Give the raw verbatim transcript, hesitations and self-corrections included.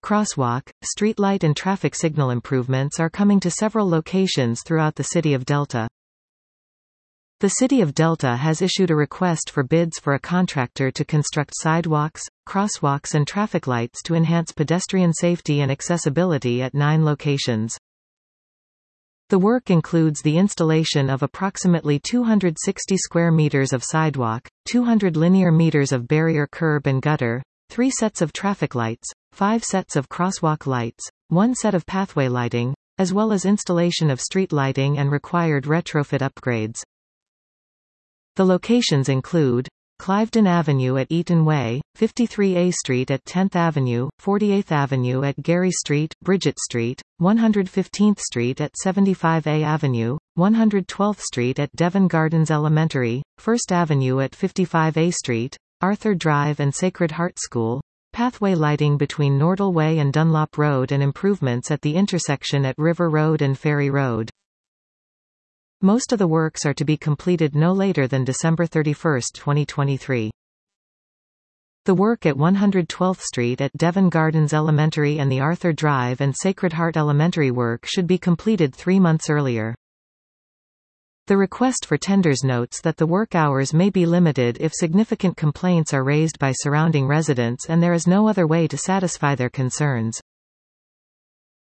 crosswalk, streetlight and traffic signal improvements are coming to several locations throughout the city of Delta. The City of Delta has issued a request for bids for a contractor to construct sidewalks, crosswalks and traffic lights to enhance pedestrian safety and accessibility at nine locations. The work includes the installation of approximately two hundred sixty square meters of sidewalk, two hundred linear meters of barrier curb and gutter, three sets of traffic lights, five sets of crosswalk lights, one set of pathway lighting, as well as installation of street lighting and required retrofit upgrades. The locations include Cliveden Avenue at Eaton Way, fifty-three A Street at tenth Avenue, forty-eighth Avenue at Gary Street, Bridget Street, one hundred fifteenth Street at seventy-five A Avenue, one hundred twelfth Street at Devon Gardens Elementary, first Avenue at fifty-five A Street, Arthur Drive and Sacred Heart School, pathway lighting between Nordal Way and Dunlop Road and improvements at the intersection at River Road and Ferry Road. Most of the works are to be completed no later than December thirty-first, twenty twenty-three. The work at one hundred twelfth Street at Devon Gardens Elementary and the Arthur Drive and Sacred Heart Elementary work should be completed three months earlier. The request for tenders notes that the work hours may be limited if significant complaints are raised by surrounding residents and there is no other way to satisfy their concerns.